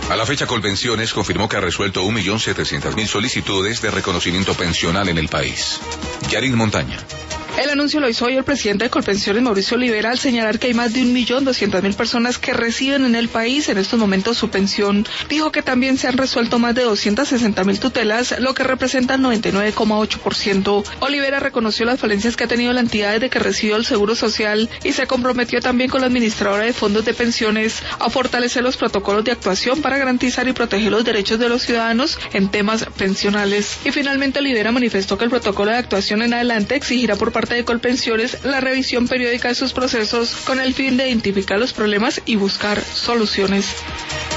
A la fecha, Colpensiones confirmó que ha resuelto 1.700.000 solicitudes de reconocimiento pensional en el país. Yarin Montaña. El anuncio lo hizo hoy el presidente de Colpensiones, Mauricio Olivera, al señalar que hay más de 1.200.000 personas que reciben en el país en estos momentos su pensión. Dijo que también se han resuelto más de 260.000 tutelas, lo que representa el 99,8%. Olivera reconoció las falencias que ha tenido la entidad desde que recibió el Seguro Social y se comprometió también con la administradora de fondos de pensiones a fortalecer los protocolos de actuación para garantizar y proteger los derechos de los ciudadanos en temas pensionales. Y finalmente Olivera manifestó que el protocolo de actuación en adelante exigirá por parte de Colpensiones la revisión periódica de sus procesos con el fin de identificar los problemas y buscar soluciones.